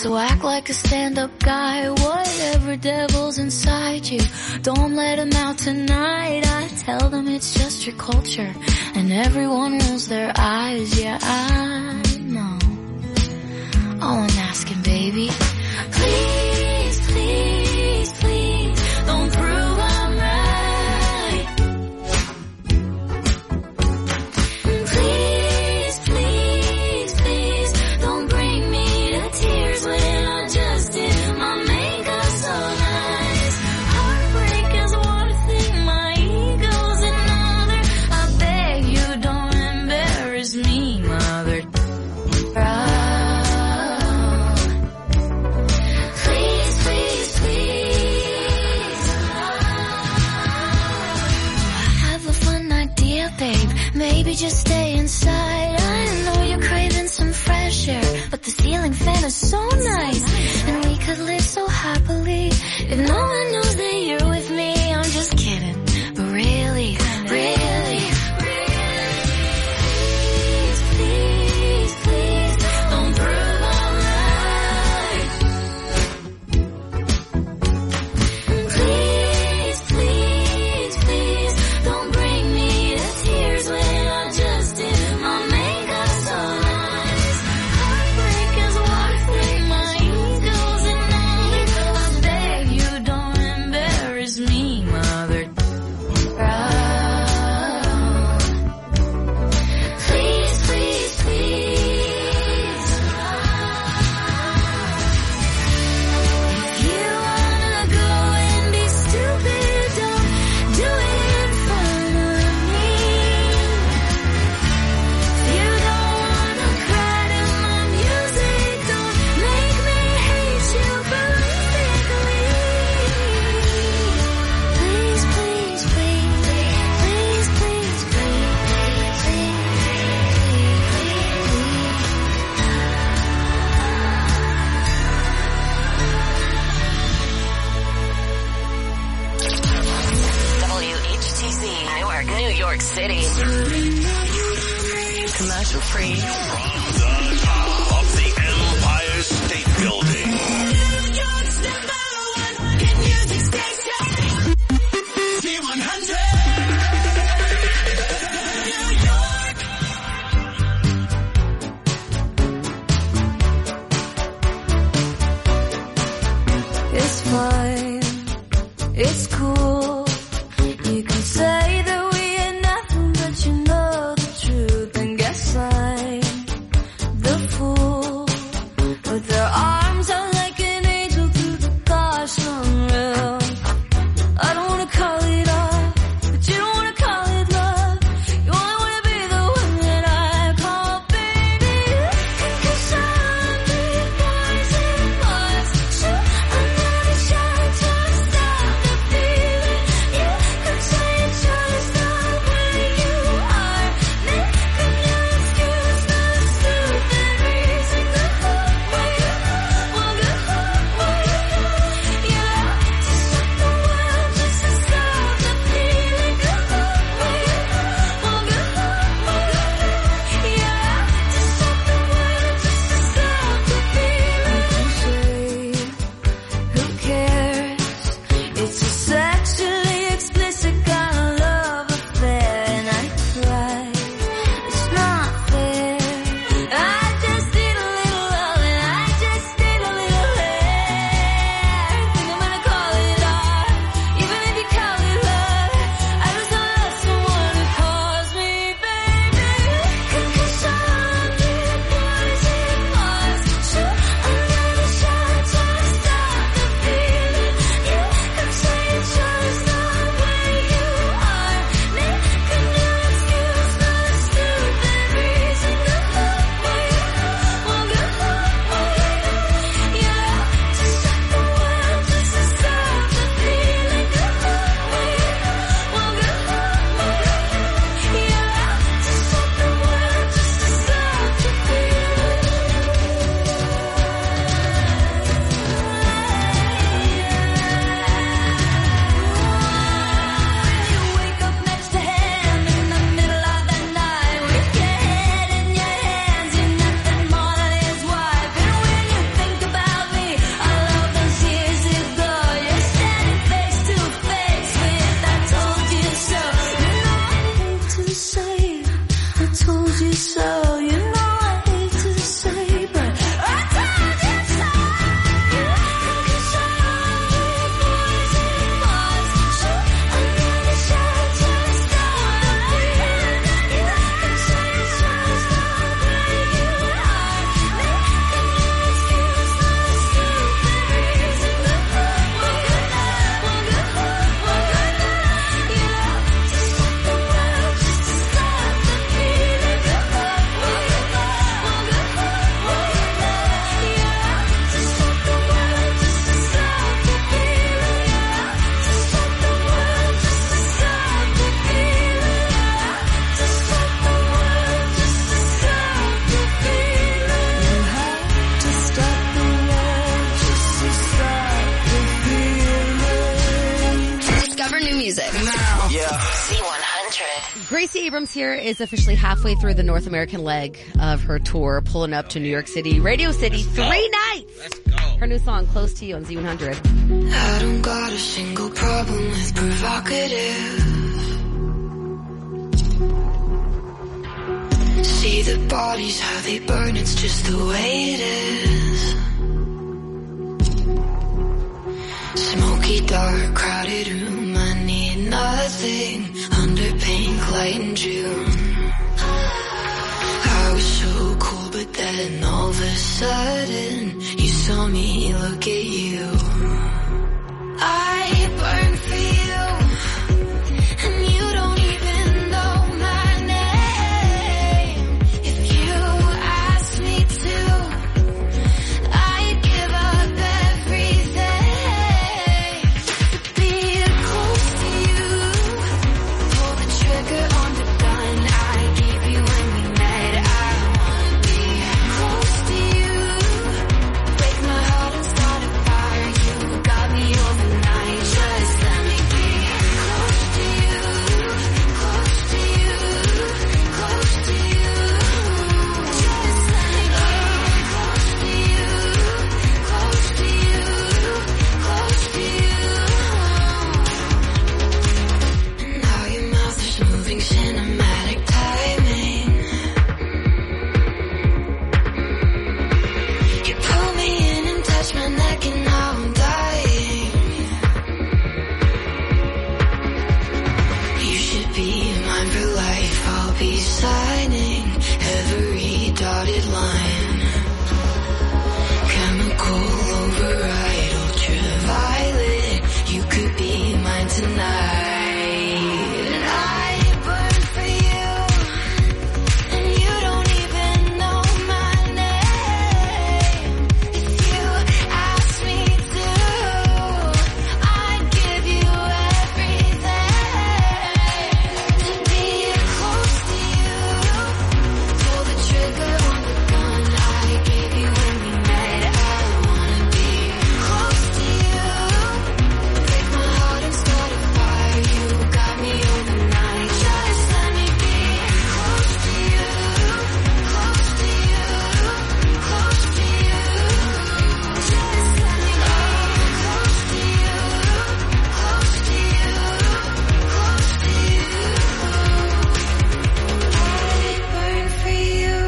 So act like a stand-up guy, whatever devil's inside you, don't let him out tonight. I tell them it's just your culture, and everyone rolls their eyes. Yeah, I know. All I'm asking, baby, please, please, please, don't prove I'm right. Please, please, please, don't bring me to tears when I just did my makeup so nice. Heartbreak is one thing, my ego's another. I beg you don't embarrass me, mother. Please, please, please. I have a fun idea, babe. Maybe just stay inside. I know you're craving some fresh air, but the ceiling fan is so nice, and we could live so happily if no one knows that you're with me. I'm just kidding, but really, really, please, please, please, don't prove I'm right. Please, please, please, don't bring me to tears when I just did my makeup so nice. Heartbreak is one thing, my ego's another. I beg you don't Gracie Abrams here is officially halfway through the North American leg of her tour, pulling up to New York City, Radio City, 3 nights. Let's go. Her new song, Close to You, on Z100. I don't got a single problem with provocative. See the bodies, how they burn, it's just the way it is. Smoky, dark, crowded room, I need nothing under pink light in June. I was so cool, but then all of a sudden you saw me look at you. I burn for you, and you don't even know my name. If you asked me to, I'd give up everything to be close to you. Pull the trigger on the gun I gave you when we met. I wanna be close to you. Break my heart and start a fire. You got me overnight. Just let me be close to you. Close to you. Close to you. Just let me be close to you. Close to you. Close to you. And now your mouth is moving cinematic timing. You pull me in and touch my neck and now I'm dying. You should be mine for life. I'll be signing every dotted line. Chemical override, ultraviolet. You could be mine tonight. And I burn for you, and you don't even know my name. If you ask me to, I'd give you everything to be close to you. Pull the trigger on the gun I gave you when we met. I wanna be close to you. Break my heart and start a fire. You got me overnight. Just let me be close to you. Close to you. Close to you. Just let me be close to you. Close to you. Close to you. I burn for you.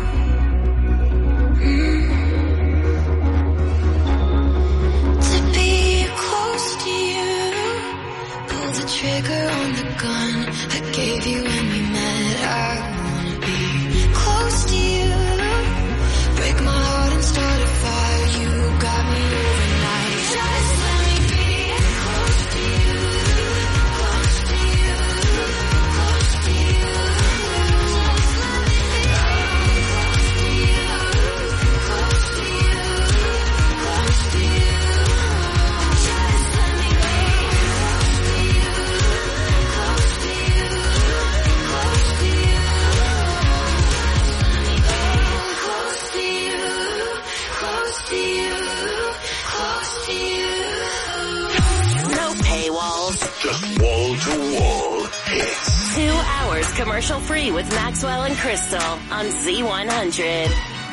To be close to you. Pull the trigger on the gun I gave you when we met. I wanna be close to you. Break my heart and start a fire. You got me overnight. Just let me be close to you. Close to you. Close to you. Just let me be close to you. Close to you. Close to you. Just let me be close to you. Close to you. Close to you. Close to you. Close to you. Close to you. No paywalls. Just wall to wall hits. 2 hours commercial free with Maxwell and Crystal on Z100.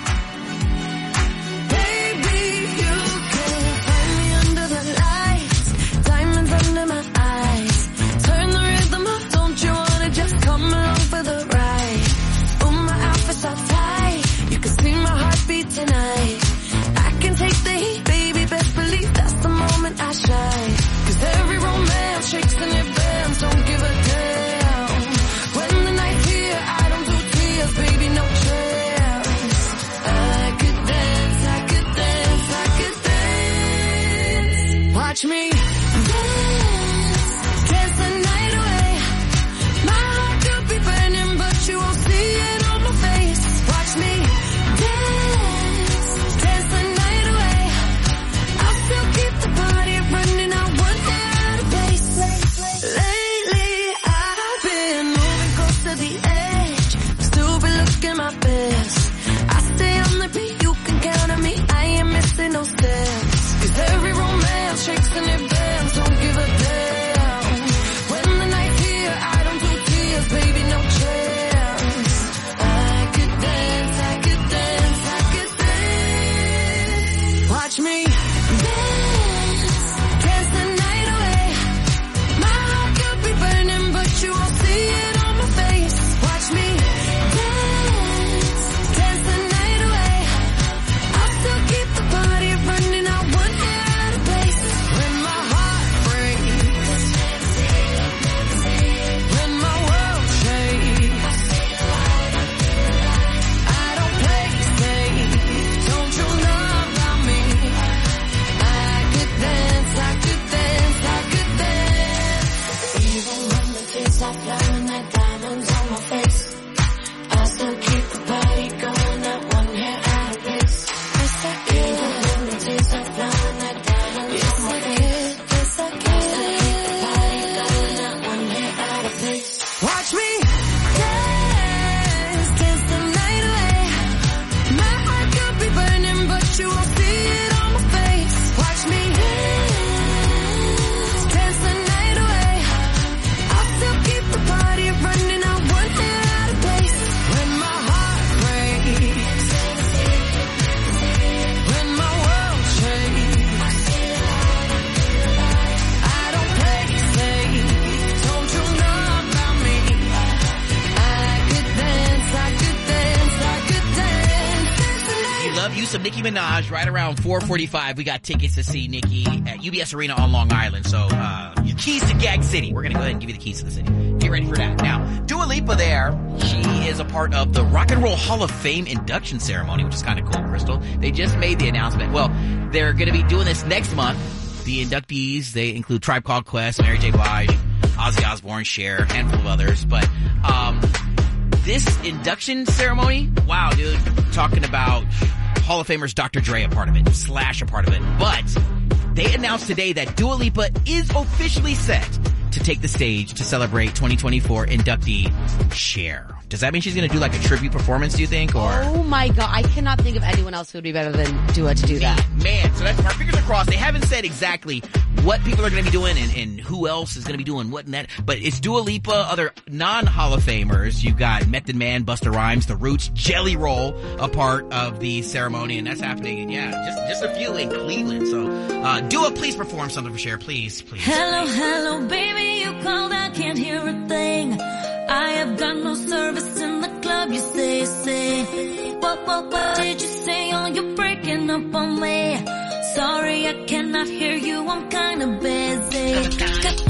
Baby, you can find me under the lights, diamonds under my eyes. Turn the rhythm up, don't you wanna just come along for the ride? Oh, my outfit's all tight, you can see my heartbeat tonight. I can take the heat, baby, best believe that's the moment I shine. 'Cause every romance shakes and it bends, don't give a damn. When the night's here, I don't do tears, baby, no chance. I could dance, I could dance, I could dance. Watch me dance, dance the night away. My heart could be burning, but you won't see it on my face. Watch me dance, dance the night away. I'll still keep the party running, I won't get out of place. Lately, I've been moving close to the edge, still be looking my best. I stay on the beat, you can count on me, I ain't missing no steps. 'Cause every romance shakes and it bends, don't give a damn. When the night's here, I don't do tears, baby, Watch me dance, dance the night away. My heart could be burning, but you won't see it on my face. Watch me dance, dance the night away. I'll still keep the party running. I won't get out of place. When my heart breaks, when my world shakes, I don't play safe. Don't you know about me? I could dance, I could dance, I could dance. Even when the tears are flowing like diamonds on my face, I still keep the party going. Not one hair out of place. Even when the tears are flowing like diamonds on my face, I still keep the party going. Not one hair out of place. Watch me dance, dance the night away. My heart could be burning, but you won't see it on my face. Watch me dance, dance the night away. I'll still keep the party running. I won't get out of place. When my heart breaks, when my world shakes, I don't play safe. Don't you know about me? I could dance, I could dance, I could dance. We love you some Nicki Minaj. Right around 4:45, we got tickets to see Nicki at UBS Arena on Long Island. So, your keys to Gag City. We're gonna go ahead and give you the keys to the city. Get ready for that. Now, Dua Lipa there, she is a part of the Rock and Roll Hall of Fame induction ceremony, which is kind of cool, Crystal. They just made the announcement. Well, they're gonna be doing this next month. The inductees, they include Tribe Called Quest, Mary J. Blige, Ozzy Osbourne, Cher, a handful of others. But, this induction ceremony, wow, dude, talking about Hall of Famers Dr. Dre a part of it, Slash a part of it. But they announced today that Dua Lipa is officially set to take the stage to celebrate 2024 inductee Cher. Does that mean she's going to do like a tribute performance, do you think? Or Oh my God, I cannot think of anyone else who would be better than Dua to do that. Man, so that's, our fingers are crossed. They haven't said exactly what people are going to be doing and who else is going to be doing what and that. But it's Dua Lipa, other non-Hall of Famers. You've got Method Man, Busta Rhymes, The Roots, Jelly Roll, a part of the ceremony, and that's happening. And yeah, just a few in Cleveland. So, Dua, please perform something for Cher, please. Hello, hello, baby, you called, I can't hear a thing. I have got no service in the club, you say. What did you say? Oh, you're breaking up on me. Sorry, I cannot hear you, I'm kinda busy.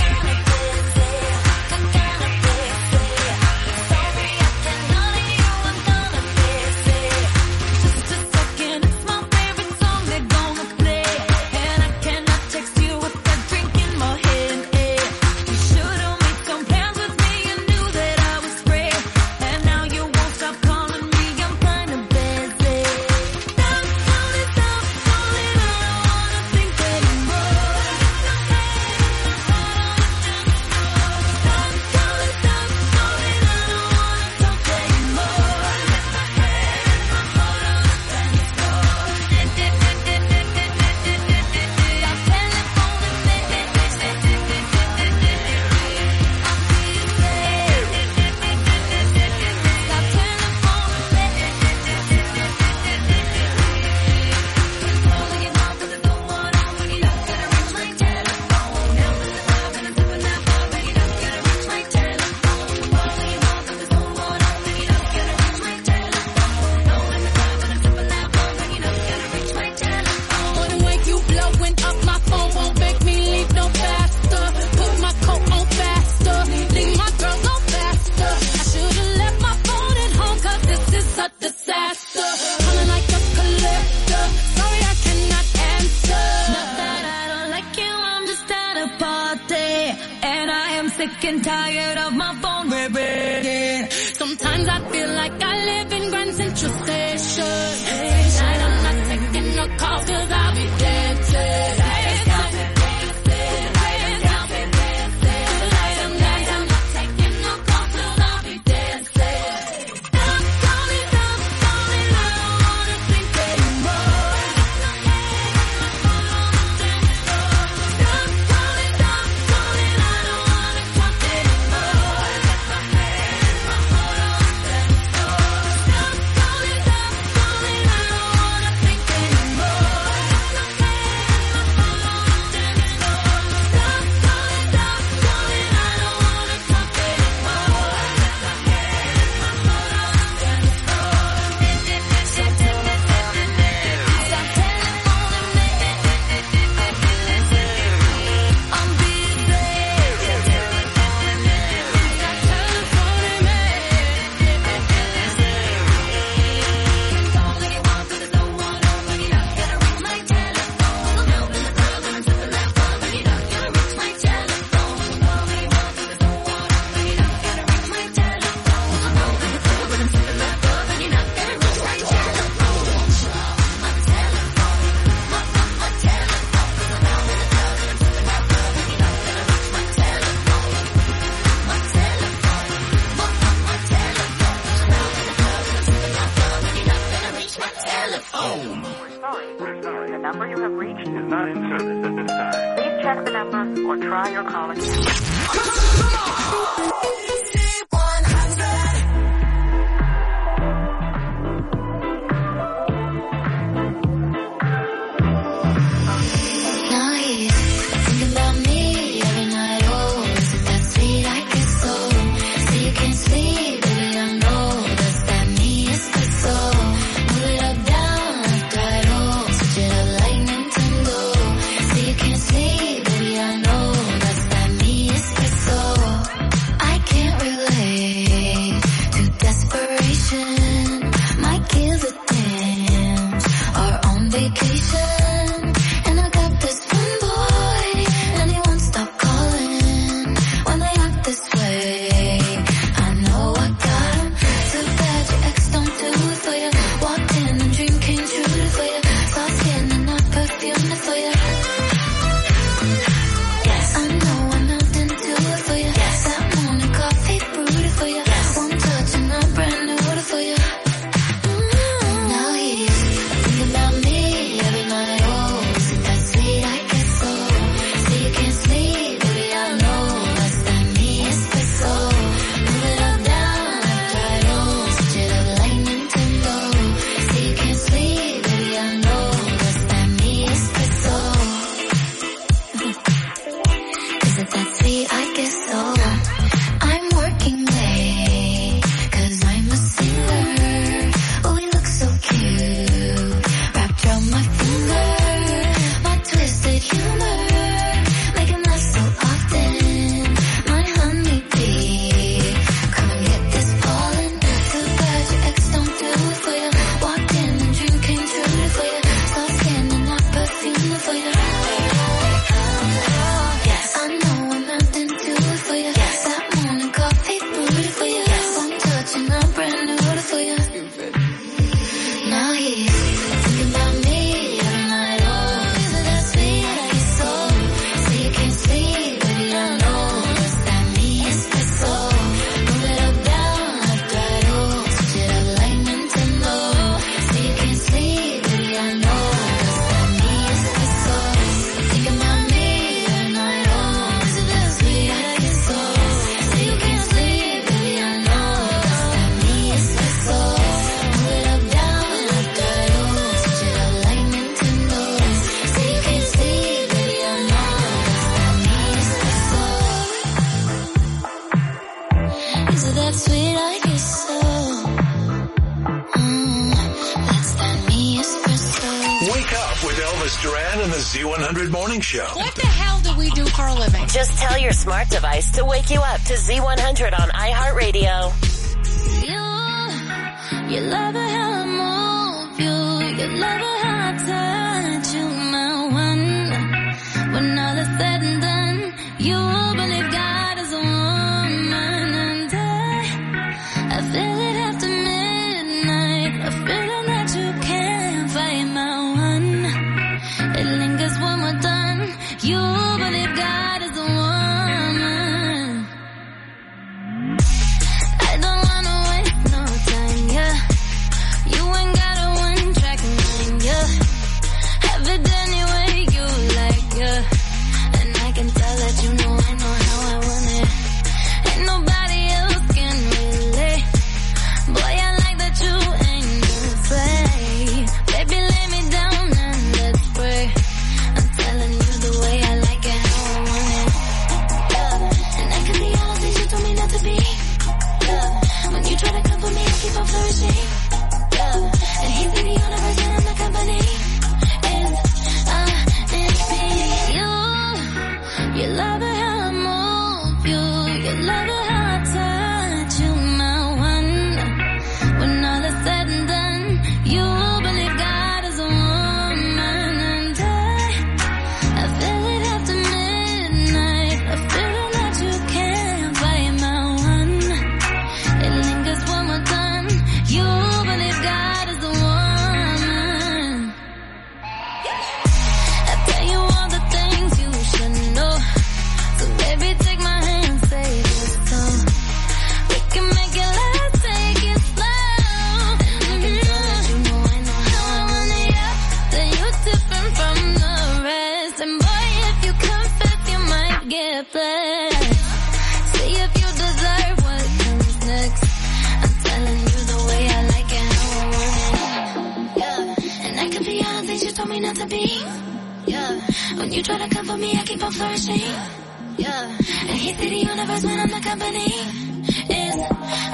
sick and tired of my phone ringing. Sometimes I feel like I live in Grand Central Station. Tonight I'm not taking no calls 'cause I'll be dancing. The number you have reached is not in service at this time. Please check the number or try your call again. Z100 Morning Show. What the hell do we do for a living? Just tell your smart device to wake you up to Z100 on iHeartRadio. You love it how I move you. You love it how I touch you, my one. When all is said and done, you believe God is a woman. And I feel it after midnight. A feeling that you can't fight, my one. It lingers when we're done. You believe God is a woman. I don't wanna waste no time, yeah. different from the rest. And boy, if you confess, you might get blessed. See if you deserve what comes next. I'm telling you the way I like it, how I want it. Yeah, and I could be all the things you told me not to be. Yeah, when you try to come for me, I keep on flourishing. Yeah, and he said the universe when I'm the company. It's me.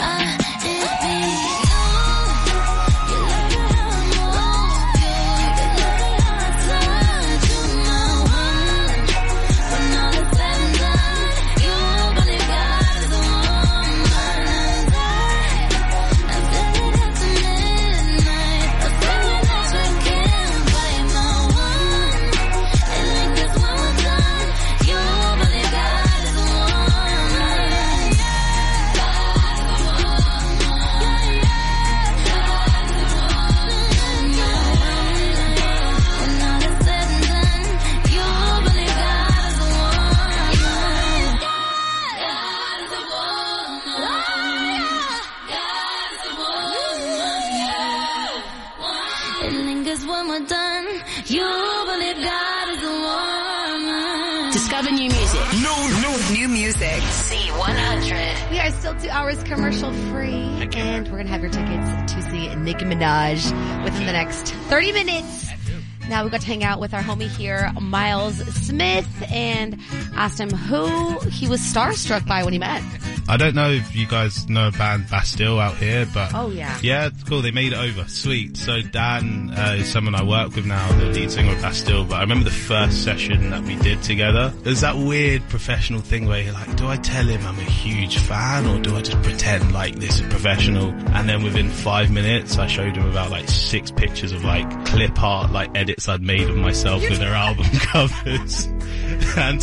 New music. Z100. We are still 2 hours commercial free, and we're going to have your tickets to see Nicki Minaj within the next 30 minutes. Now we got to hang out with our homie here, Miles Smith, and asked him who he was starstruck by when he met. I don't know if you guys know a band Bastille out here, but oh yeah, it's cool. They made it over. Sweet. So Dan is someone I work with now, the lead singer of Bastille. But I remember the first session that we did together. There's that weird professional thing where you're like, do I tell him I'm a huge fan or do I just pretend like this is professional? And then within 5 minutes, I showed him about like 6 pictures of like clip art, like edits I'd made of myself with their album covers. And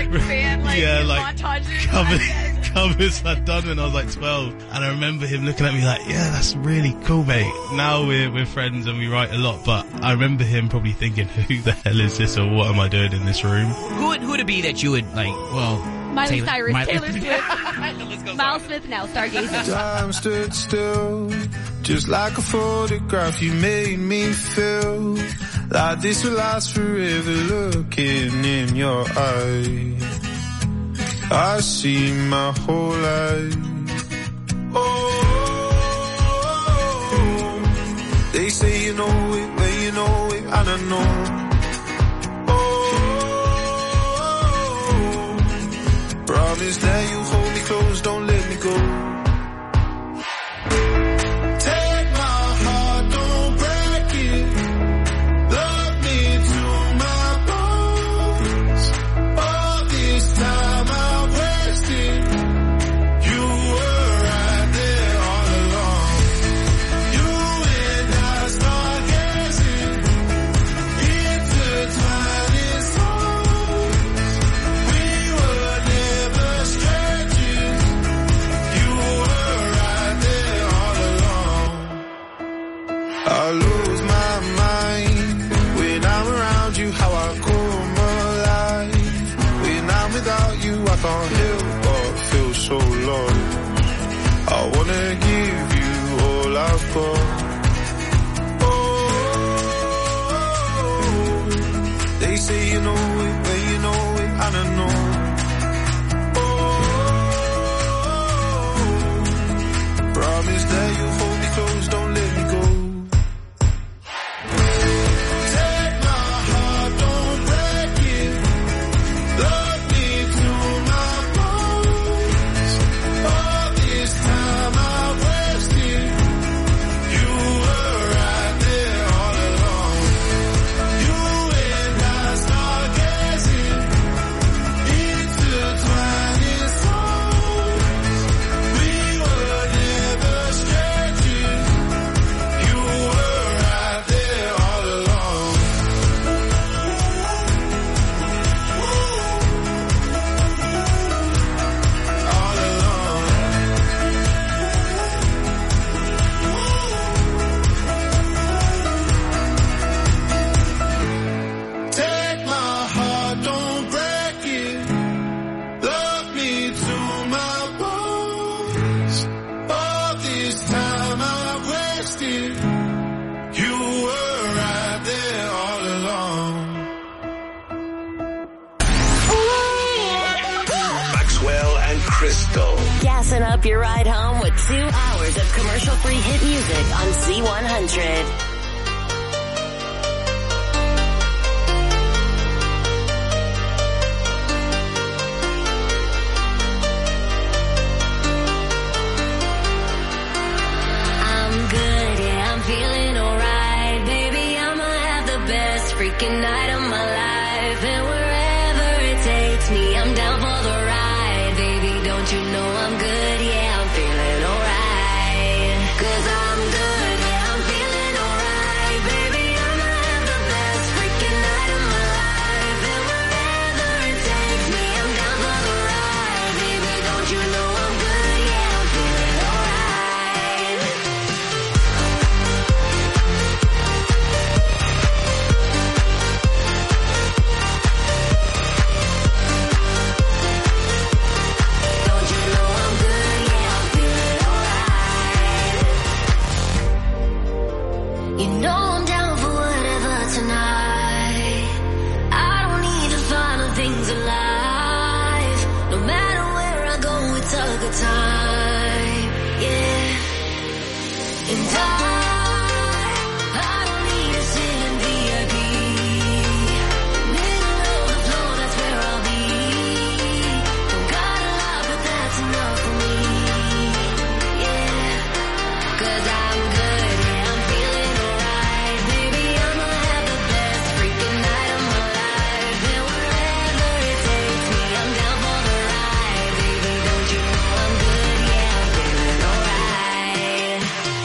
covers I'd done when I was like 12, and I remember him looking at me like, yeah, that's really cool, mate. Now we're friends and we write a lot, but I remember him probably thinking, who the hell is this, or what am I doing in this room? Who would it be that you would like? Well, Miley Cyrus, Taylor Swift, Miles Smith now, stargazing. Time stood still, just like a photograph. You made me feel like this will last forever. Looking in your eyes, I see my whole life. Oh, they say you know it, but you know it, and I know. Oh, promise that you hold me close, don't let me go. I lose my mind when I'm around you, how I come alive. When I'm without you, I can't help but feel so lost. I wanna give you all I've got. Oh, they say you know it, but you know it, and I know. Oh, promise that you hold me close, don't let me go. Crystal. Gassing up your ride home with 2 hours of commercial-free hit music on Z100. Freaking night of my life, and wherever it takes me, I'm down for the ride. Baby, don't you know I'm good? Yeah, I'm feeling alright. 'Cause I'm good, yeah, I'm feeling alright. Baby, I'ma have the best freaking night of my life, and wherever it takes me, I'm down for the ride. Baby, don't you know I'm good? Yeah, I'm feeling alright. You know I'm down for whatever tonight. I don't need the final things in life. No matter where I go, it's a good time. Yeah. And I don't need to sit in VIP. Middle of the floor, that's where I'll be. Don't got a lot, but that's enough for me. Yeah. 'Cause I'm good, yeah, I'm feeling alright. Baby, I'ma have the best freaking night of my life. And wherever it takes me, I'm down for the ride. Baby, don't you know I'm good? Yeah, I'm feeling alright.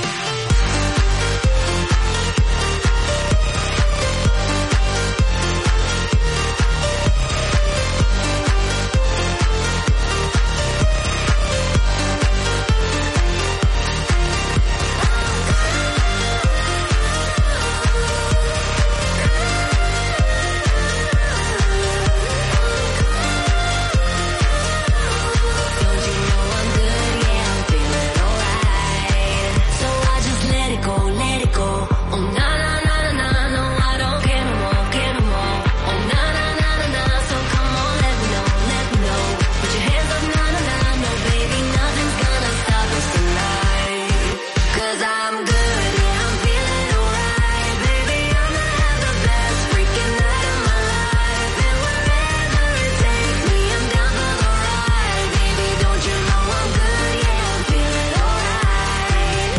Don't you know I'm good? Yeah, I'm feeling alright. So I just let it go, let it go. Oh na na na na na, no I don't care no more, care no more. Oh na na na na na, so come on, let me know, let me know. Put your hands up, na na na, no baby, nothing's gonna stop us tonight. 'Cause I'm good, yeah, I'm feeling alright. Baby, I'ma have the best freaking night of my life. And wherever it takes me, I'm down for the ride. Baby, don't you know I'm good? Yeah, I'm feeling alright.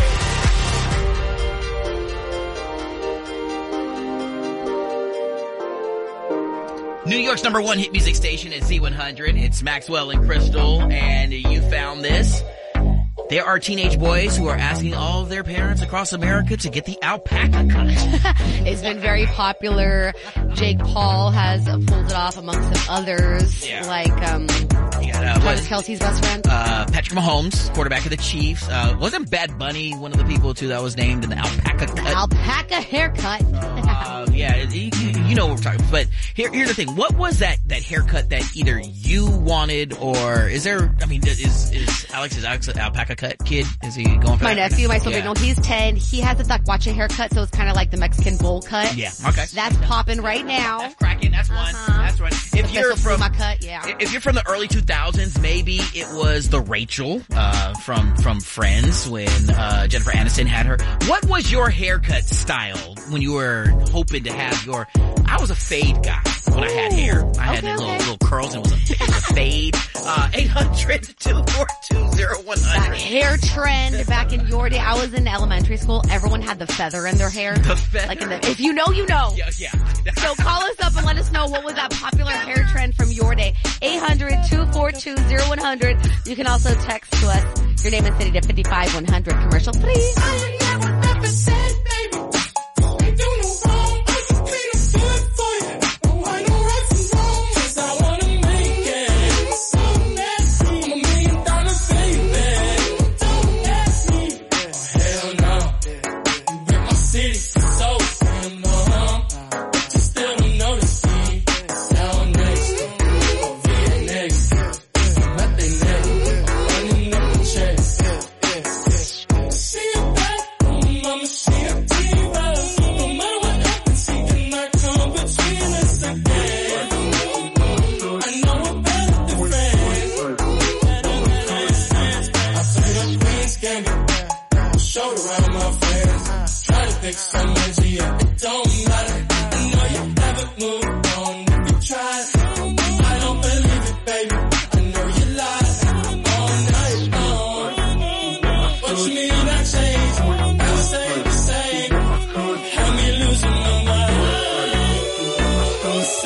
New York's #1 hit music station at Z100. It's Maxwell and Crystal, and you found this. There are teenage boys who are asking all of their parents across America to get the alpaca cut. It's been very popular. Jake Paul has pulled it off amongst some others, Yeah. like Travis Kelce's best friend. Patrick Mahomes, quarterback of the Chiefs. Wasn't Bad Bunny one of the people too that was named in the alpaca cut? Alpaca haircut. Yeah, you know what we're talking about. But here's the thing. What was that haircut that either you wanted or is there, I mean, is Alex alpaca cut kid? Is he going for My that? nephew, my son, Yeah. no, he's 10. He has a Duckwacha haircut, so it's kind of like the Mexican bowl cut. Yeah, okay. That's popping right now. That's cracking. That's one. That's one. If you're from my cut, yeah. If you're from the early 2000s, maybe it was the Rachel from Friends when Jennifer Aniston had her. What was your haircut style when you were hoping to have your? I was a fade guy when I had hair. I had little curls and it was a fade. 800-242-0100. That hair trend back in your day. I was in elementary school. Everyone had the feather in their hair. The feather. Like if you know, you know. Yeah. So call us up and let us know what was that popular hair trend from your day. 800-242-0100. You can also text to us your name and city to 55100. Commercial free. See you back, mama, see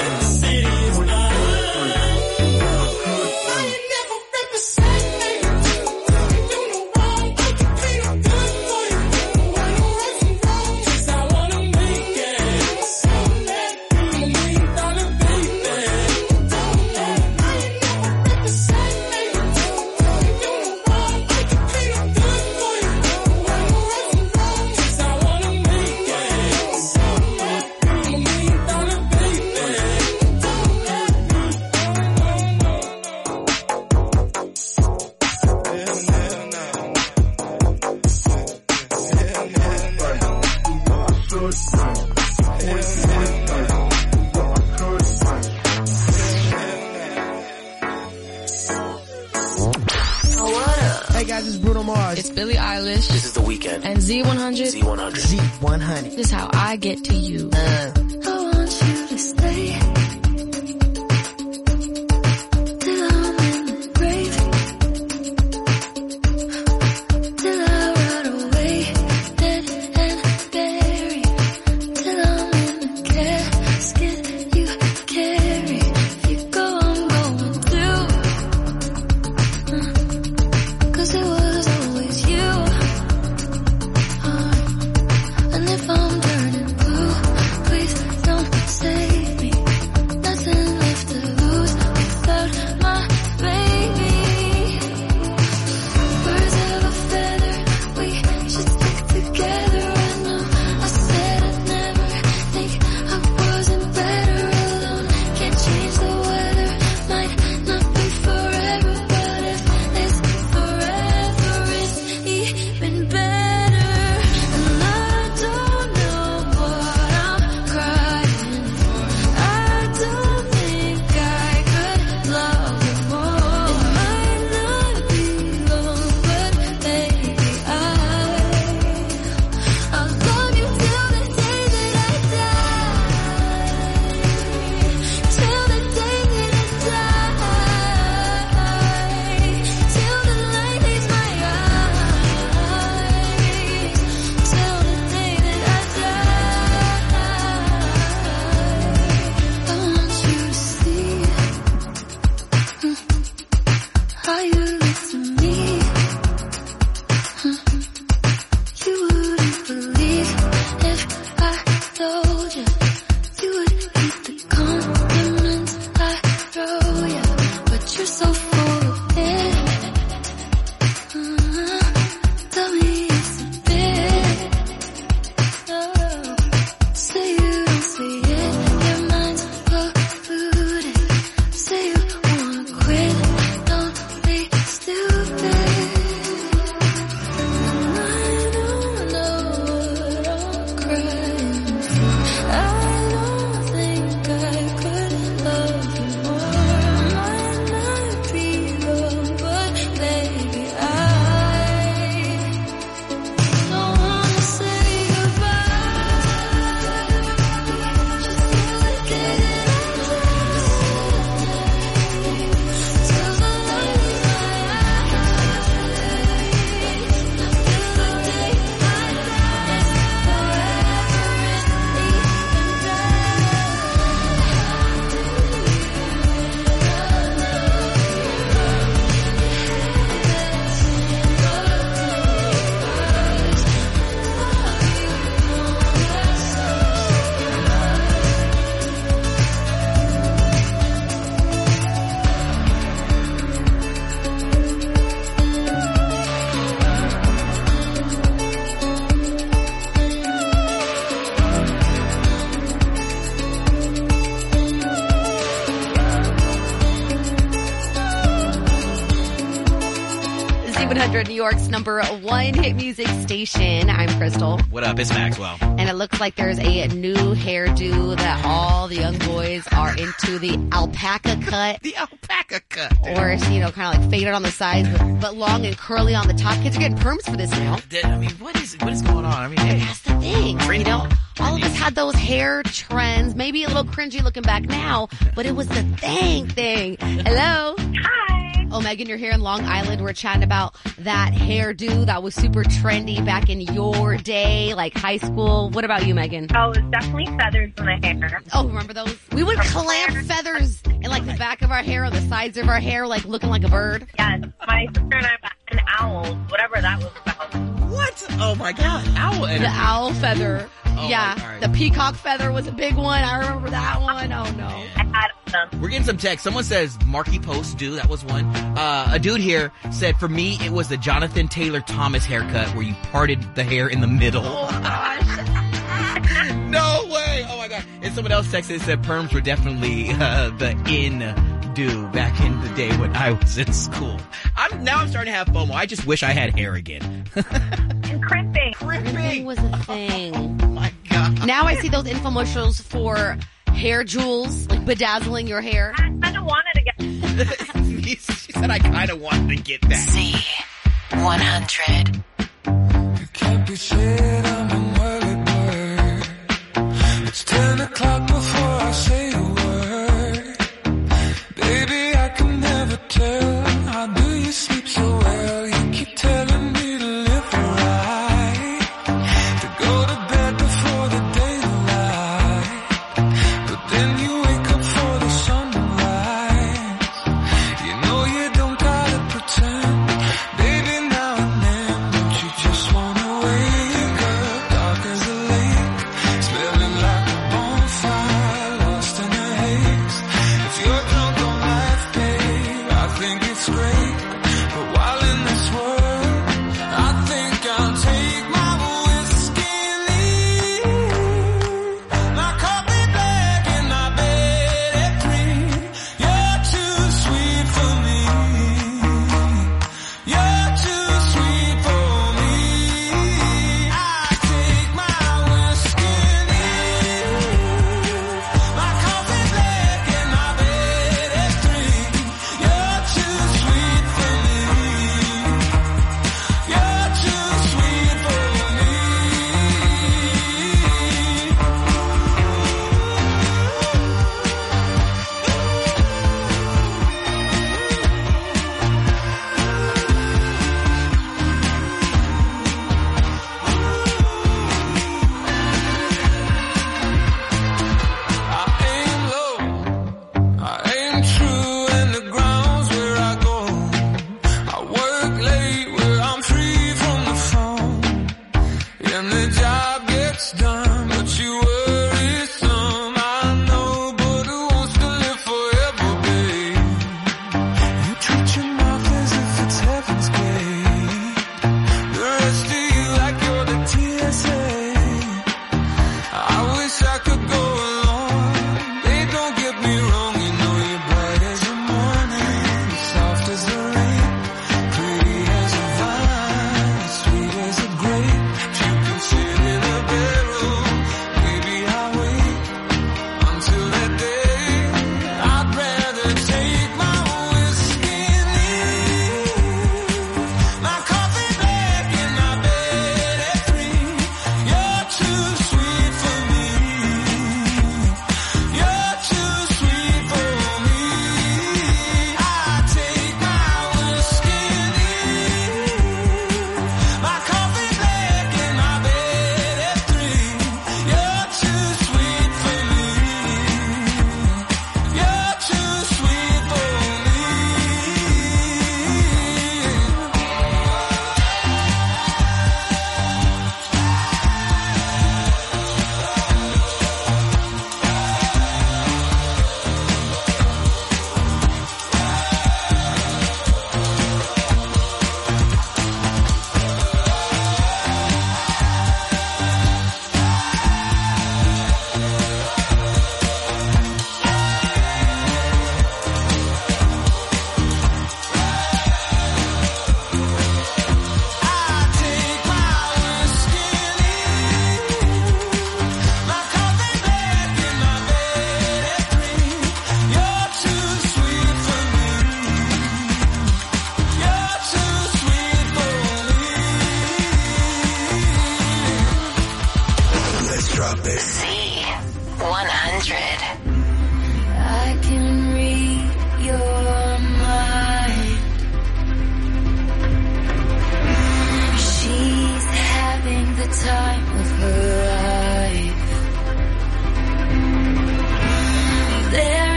Hey guys, it's Bruno Mars. It's Billie Eilish. This is The Weeknd. And Z100. Z100. Z100. This is how I get to you. I want you to stay till I'm in the grave, till I rot away, dead and buried, till I'm in the casket you carry. If you go, I'm going through, 'cause it was always you. And if I'm turning blue, please don't save me. Nothing left to lose without my baby. Birds of a feather, we should stick together. I know I said I'd never think I wasn't better alone. Can't change the weather, might not be forever, but if this forever is even better. And I don't know what I'm crying for. I don't think I could love you more. It might not be long, but baby, I'll love you till the day that I die. Till the day that I die. Till the light leaves my eyes. Till the day that I die. I want you to see how you look to me. You wouldn't believe if I told you. You would hate the compliments I throw you, but you're so full of it. Tell me it's a bit. Say you don't see it, your mind's polluted. Say you wanna quit, don't be stupid. And I don't know what I'm crying for. I don't think I could love you more. Might not be wrong, but baby, I don't wanna say goodbye. Just till the day that I die. Till the light leaves my eyes. Till the day I die. Z100, New York's #1 hit music station. I'm Crystal. What up? It's Maxwell. And it looks like there's a new hairdo that all the young boys are into, the alpaca cut. The alpaca cut. Or, kind of like faded on the sides, but long and curly on the top. Kids are getting perms for this now. I mean, what is going on? I mean, hey, That's the thing. All of us had those hair trends, maybe a little cringy looking back now, but it was the thing. Hello? Hi. Oh, Megan, you're here in Long Island. We're chatting about that hairdo that was super trendy back in your day, like high school. What about you, Megan? Oh, it was definitely feathers in the hair. Oh, remember those? We would clamp feathers in like the back of our hair or the sides of our hair, like looking like a bird. Yes, my sister and I got an owl, whatever that was about. What? Oh my God, owl energy. The owl feather. Oh, yeah, right. the peacock feather was a big one. I remember that one. Oh no. I had them. We're getting some text. Someone says Marky Post do. That was one. A dude here said, for me, it was the Jonathan Taylor Thomas haircut where you parted the hair in the middle. Oh gosh. No way. Oh my God. And someone else texted and said perms were definitely the in-do back in the day when I was in school. I'm starting to have FOMO. I just wish I had hair again. And crimping. Crimping was a thing. Oh my God. Now I see those infomercials for hair jewels, like bedazzling your hair. I kind of wanted to get. She said I kind of wanted to get that. Z100. It can't be said I'm an early bird. It's 10 o'clock before I say a word. Baby, I can never tell. How do you sleep so well? You keep telling me to live right, to go to bed before the daylight, but then you wake up for the sunrise. You know you don't gotta pretend, baby, now and then. Don't you just wanna wake up dark as a lake, smelling like a bonfire, lost in an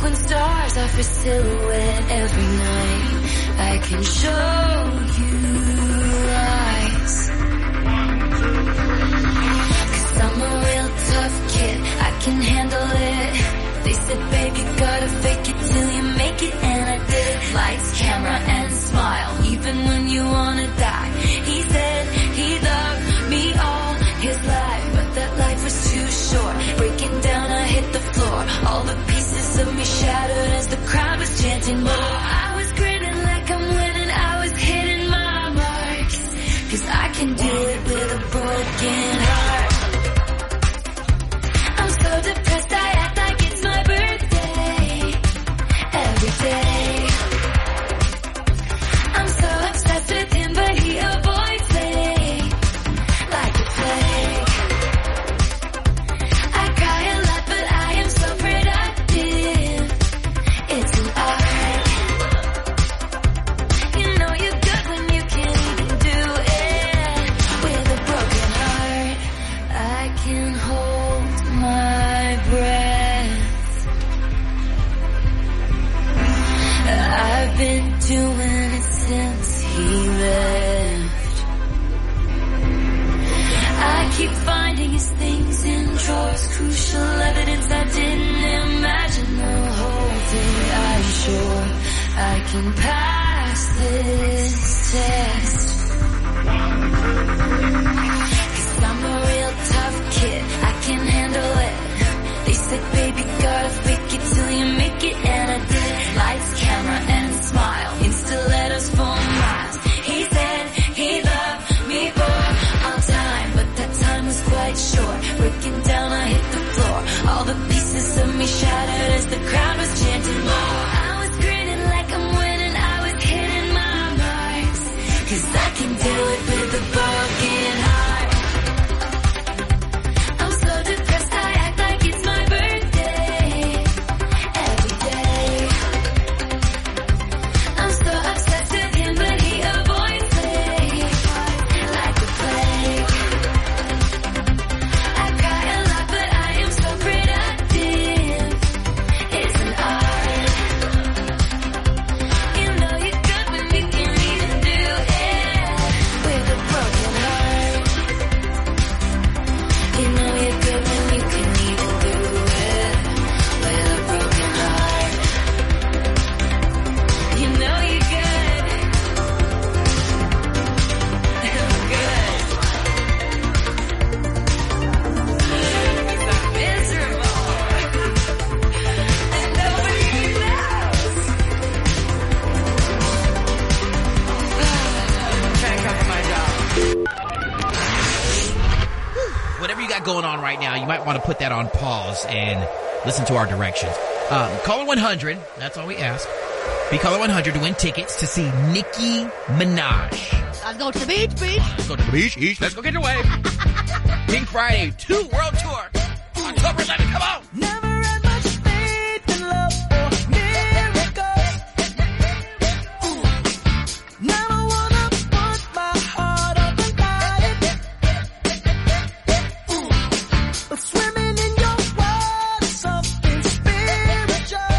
like when stars are for silhouette every night. I can show you eyes. 'Cause I'm a real tough kid, I can handle it. They said, babe, you gotta fake it till you make it, and I did. Lights, camera, and smile, even when you wanna die. He said he loved me all his life, but that life was too short. Breaking down, I hit the floor. All the pieces of me shattered as the crowd was chanting more. I was grinning like I'm winning, I was hitting my marks. 'Cause I can do it with a broken heart. I'm so depressed, I act like it's my birthday. Every day I'm so obsessed with him, but he avoids me like a plague. I cry a lot, but I am so productive. It's an art. You know you're good when you can't even do it with a broken heart. I can hold my breath. I've been doing it since he left. I keep finding his things in drawers, crucial evidence I didn't imagine the whole day. I'm sure I can pass this test. 'Cause I'm a real tough kid, I can handle it. They said, baby, gotta fake it till you make it, and I did. Lights, camera, and smile, in stilettos for miles. He said he loved me for all time, but that time was quite short. Breaking down, I hit the floor. All the pieces of me shattered as the crowd was chanting more. I was grinning like I'm winning, I was hitting my marks. 'Cause I can do it with a broken heart. I'm so depressed, I act like it's my birthday. Every day I'm so obsessed with him, but he avoids me like a plague. I cry a lot, but I am so productive. It's an art. You know you're good when you can't even do it with a broken heart. You know you're good when you can't even do it with a broken heart. You know you're good. Good. Miserable. And nobody knows. I'm trying to cover my job. Whatever you got going on right now, you might want to put that on pause and listen to our directions. Caller 100, that's all we ask. Be caller 100 to win tickets to see Nicki Minaj. Let's go to the beach. Let's go to the beach. Let's go get your wave. Pink Friday 2 World Tour. October 11th, come on. Never had much faith in love or miracles. Never wanna put my heart up and lie. But swimming in your world is something spiritual.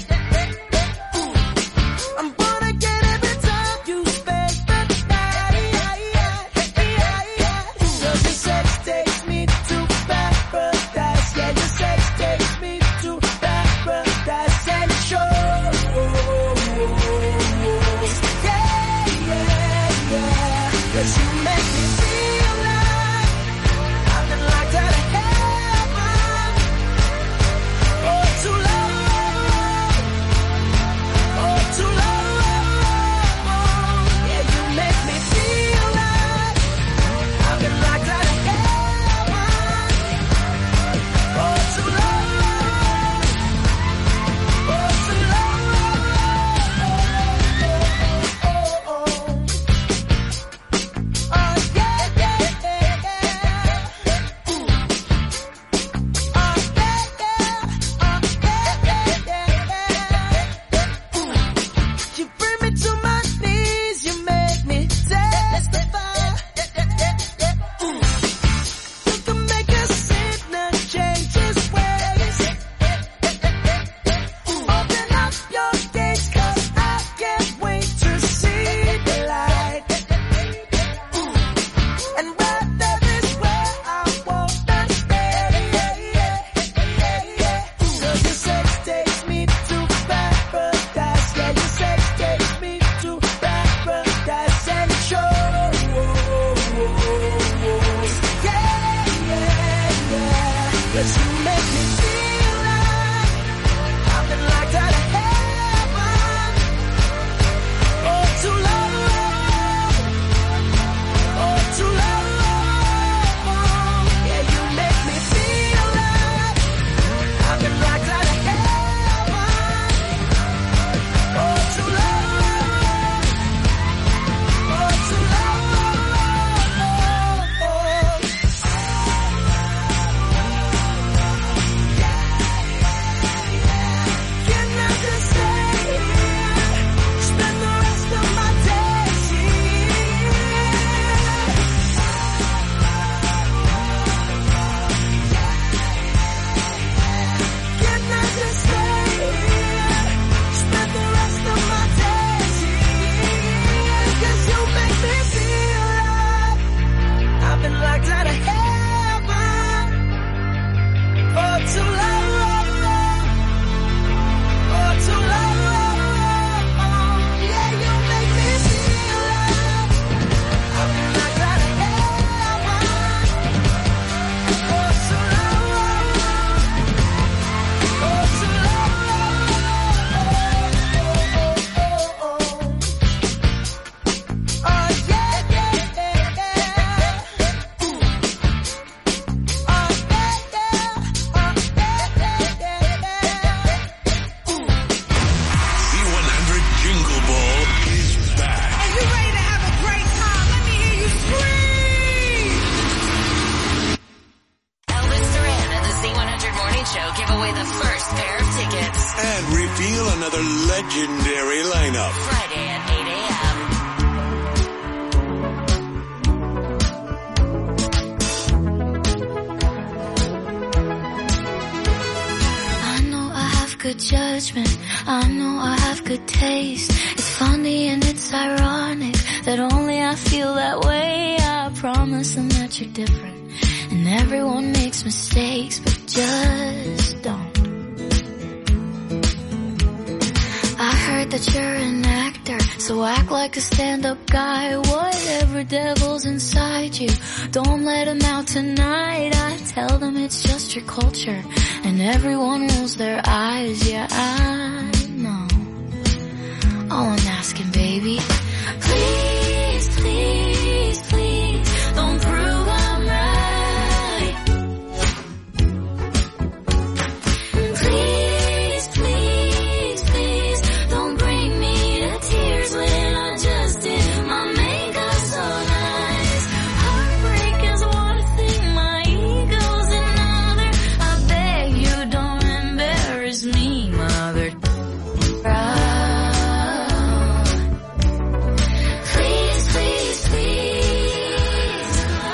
I'm gonna get every time you spend the night. So the sex takes me too far. 'Cause you make me feel like I've been locked out of heaven. Oh, too long. Oh, too long. Yeah, you make me feel like I've been locked out of heaven. Oh, too long. Oh, too long. Can I just stay here? Spend the rest of my days here. Can I just stay here? Spend the rest of my days here. 'Cause you make me feel like I've been locked out of heaven for too long. For too long. Yeah, you make me feel like I've been locked out of heaven for too long. For too long. Oh, yeah, yeah, yeah, yeah. Ooh. Oh, yeah, yeah. Oh, yeah, yeah, yeah. Ooh. C100 Jingle Ball is back. Are you ready to have a great time? Let me hear you scream! Elvis Duran and the Z100 Morning Show give away the first pair of tickets. And reveal another legendary lineup. Friday at 8 a.m. I know I have good judgment, I know I have good taste. It's funny and it's ironic that only I feel that way. I promise them that you're different, and everyone makes mistakes, but just don't. I heard that you're an actor, so act like a stand-up guy. Whatever devil's inside you, don't let him out tonight. I tell them it's just your culture, and everyone rolls their eyes. Yeah, I know. All I'm asking, baby, please, please, please, don't prove I'm right. Please, please, please, don't bring me to tears when I just did my makeup so nice. Heartbreak is one thing, my ego's another. I beg you don't embarrass me, mother. Please, please, please.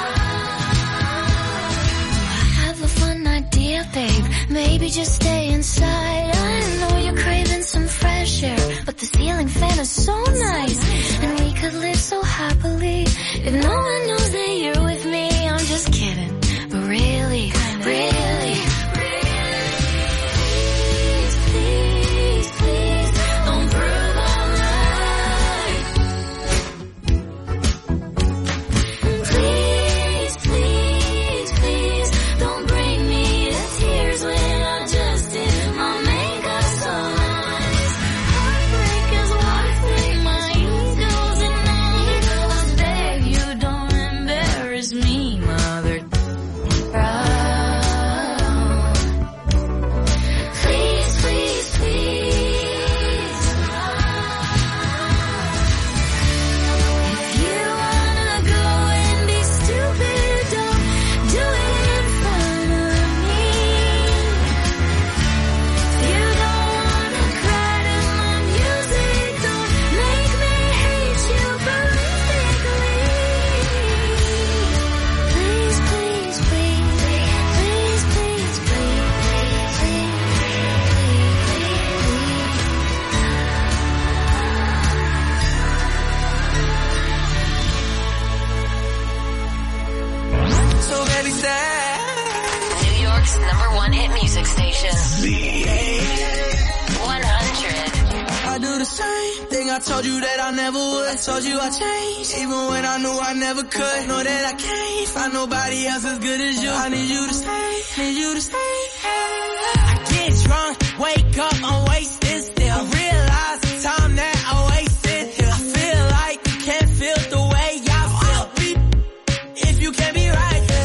I have a fun idea, babe. Maybe just stay inside. I know you're craving some fresh air, but the ceiling fan is so nice, and we could live so happily if no one knows that you're with me. I'm just kidding, but really, really. Please, please, please, don't prove I'm right. Please, please, please, don't bring me to tears when I just did my makeup so nice. Heartbreak is one thing, my ego's another. I beg you don't embarrass me, mother. Please, please, please. If you wanna go and be stupid, don't do it in front of me. If you don't wanna cry to my music, don't make me hate you politically. Please, please, please, please, please, please, please, So baby, stay. New York's #1 hit music station. Z. 100. I do the same thing I I told you that I never would. I told you I changed, even when I knew I never could. Know that I can't find nobody else as good as you. I need you to stay, need you to stay. I get drunk, wake up, I'm wasted still. I realize the time that I wasted here. I feel like you can't feel the way I feel. If you can't be right here.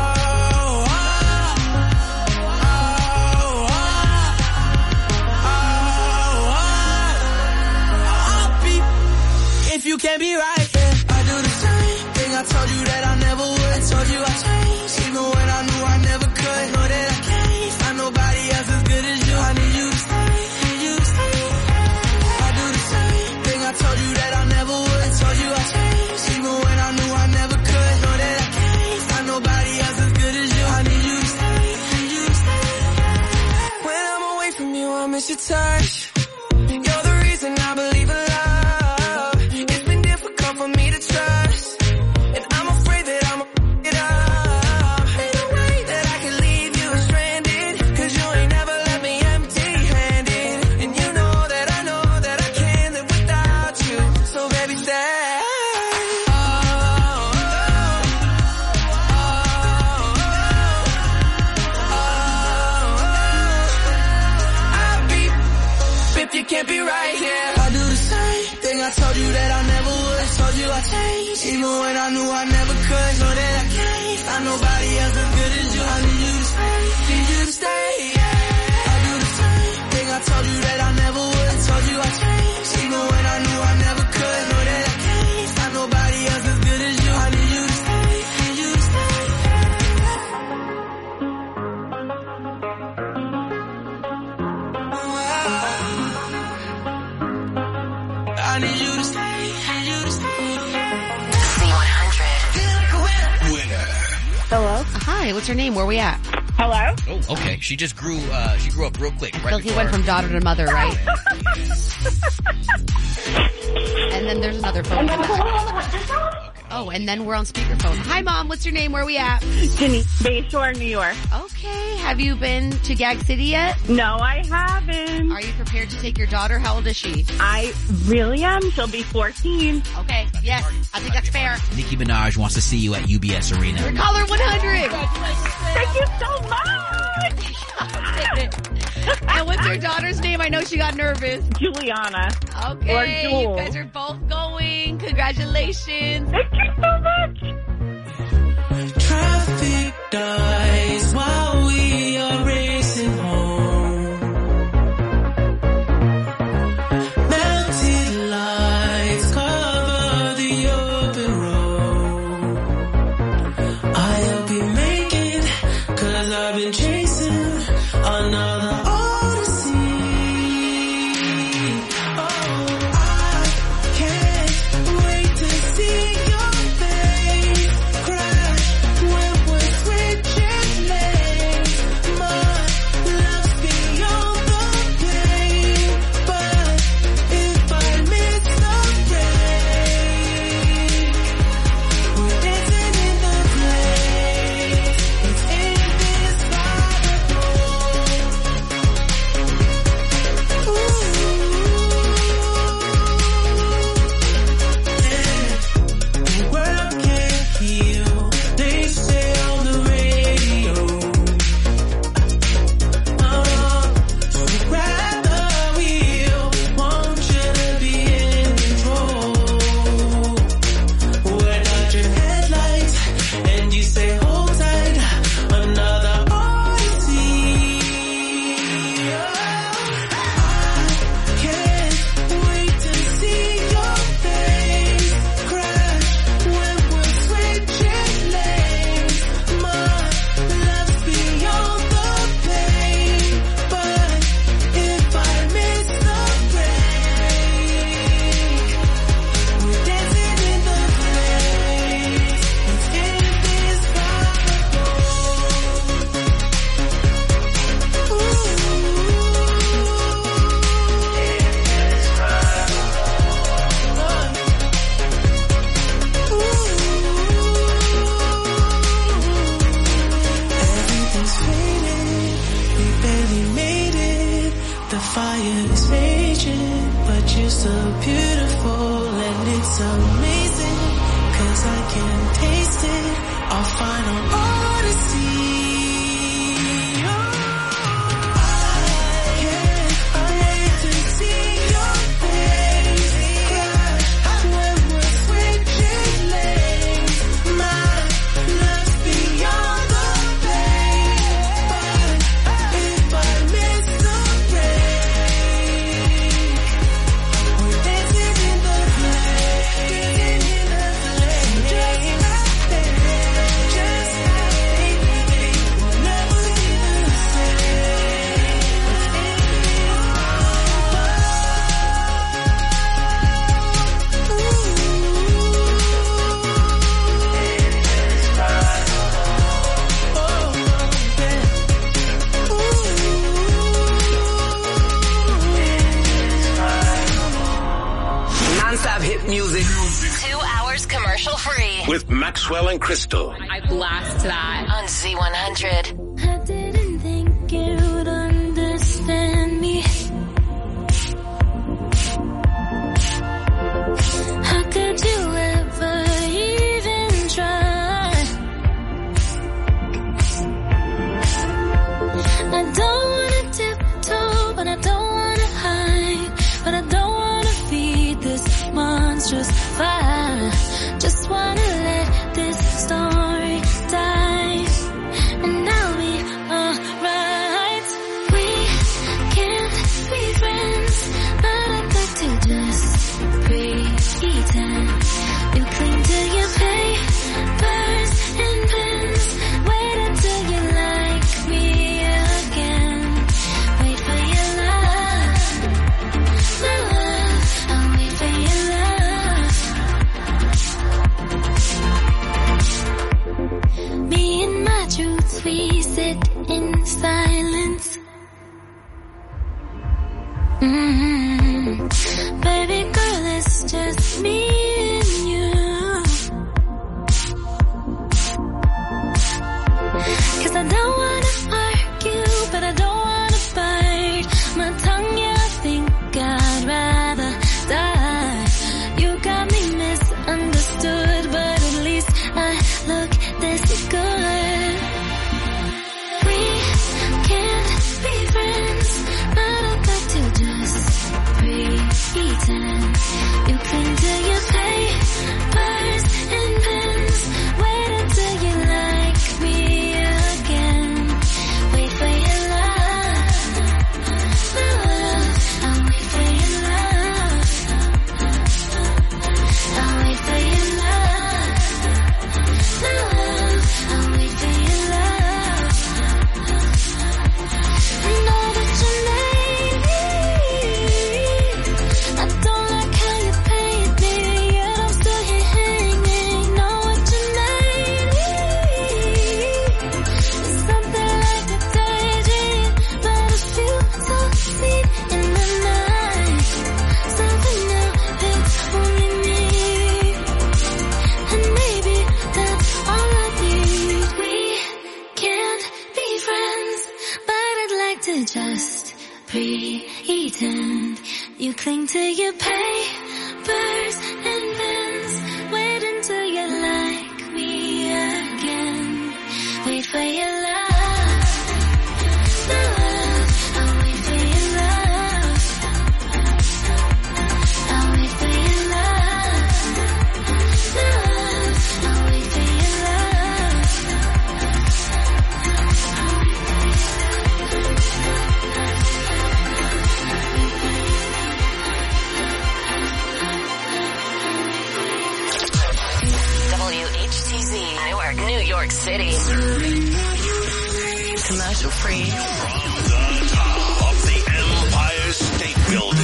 If you can't be right, yeah. I do the same thing. I told you that I never would. I told you I changed, even when I knew I never could. Know that I can't find nobody else as good as you. I need you to stay, need you to stay. I do the same thing. I told you that I never would. I told you I changed, even when I knew I never could. Know that I can't find nobody else as good as you. I need you to stay, need you to stay. When I'm away from you, I miss your touch. You're the reason I believe in love. For me to trust, and I'm afraid that I'm it up. Ain't no way that I can leave you stranded, cause you ain't never left me empty-handed. And you know that I can't live without you. So baby, stay. I'll be if you can't be right here. I do the same thing. I told you that I never would. Told you I changed, even when I knew I never could. Know that I can't find nobody else as good as you. I need you to stay, need you to stay. I do the same thing. I told you that I never would. I told you I changed, even when I knew I never could. Know that I can't find nobody else as good as you. I need you to stay, need you to stay. I need you to stay. Hello? Hi, what's your name? Where are we at? Hello? Oh, okay. She just grew up real quick. Right So he went from daughter to mother, right? And then there's another phone. Oh, and then we're on speakerphone. Hi, Mom. What's your name? Where are we at? Jenny, Bayshore, New York. Okay. Have you been to Gag City yet? No, I haven't. Are you prepared to take your daughter? How old is she? I really am. She'll be 14. Okay. Yes. I think that's fair. Nicki Minaj wants to see you at UBS Arena. Caller 100. Thank you so much. And what's your daughter's name? I know she got nervous. Juliana. Okay. Or You Jewel. guys are both going. Congratulations. Thank you so much. Traffic dies while we are racing home. Melted lights cover the open road. I'll be making, cause I've been chasing another odyssey. Oh, I can't wait to see your face crash when we're switching lanes. My love's beyond the pain, but if I miss the break, we're dancing in the place. It's indescribable. The world can't heal, they say on the radio. So grab the wheel, want you to be in control. We're not your headlights, and you say hold tight, another odyssey. Can't wait to see your face crash when we're switching lanes. My love's beyond the pain, but if I miss the break, we're dancing in the place. It's indescribable. Everything's faded, we barely made it. The fire is raging, but you're so beautiful. It's amazing, 'cause I can taste it. Our final odyssey. Hit music. 2 hours commercial free. With Maxwell and Crystal. I blast that. On Z100. I didn't think you'd understand me. How could you ever even try? I don't wanna tiptoe, but I don't wanna hide, but I don't wanna feed this monstrous fire. Just wanna let this story die, and I'll be alright. We can't be friends, but I'd like to just pretend. You cling to your papers and pens. Wait until you like me again. Wait for your love, my love. I'll wait for your love. Me and my truths, we sit in silence. Baby girl, it's just me and you. 'Cause I don't wanna argue, but I don't wanna bite my tongue. Yeah, I think I'd rather die. You got me misunderstood, but at least I look this good. We can't be friends, but I'd like to just pretend. You cling to your papers and pens. Wait until you like me again. Wait for your love, my love. I'll wait for your love. I'll wait for your love, my love. I'll wait for your love. Know that you made me. I don't like how you paid me, yet I'm still here hanging. Know what you made me. It's something like a daydream, but a few so sweet in the night. Something new, it's only me, and maybe that's all I need. We can't be friends, but I'd like to just pretend. You cling to your papers and pens. Wait until you like me again. Wait for your love, my love. I'll wait for your love. I'll wait for your love, my love. I'll wait for your love. WHTZ, Newark, New York City. Commercial free. From the top of the Empire State Building.